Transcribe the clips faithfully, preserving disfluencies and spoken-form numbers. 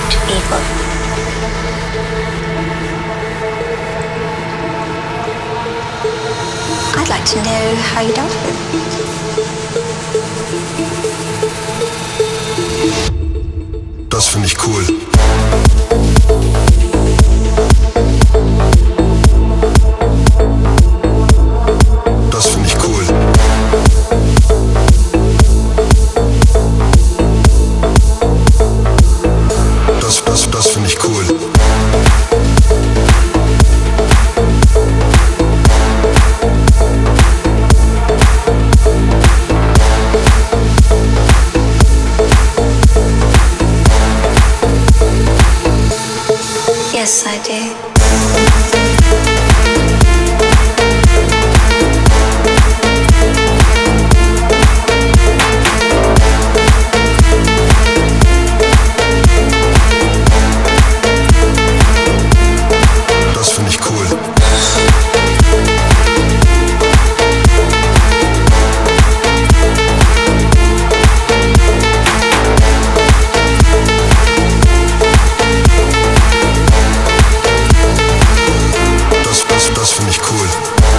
to people. I'd like to know how you dealt with it. Das finde ich cool. Das finde ich cool. Das, das, das finde ich cool. Yes, I do. Das finde ich cool. Das, das, das finde ich cool.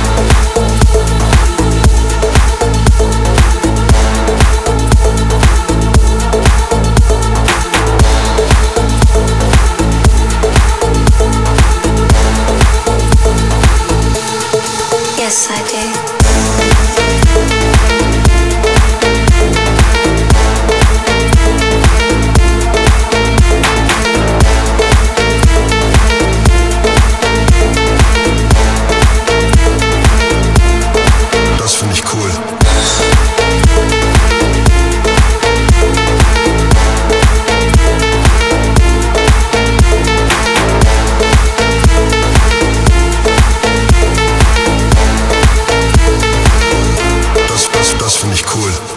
Yes, I do. Das finde ich cool. Das, das, das finde ich cool.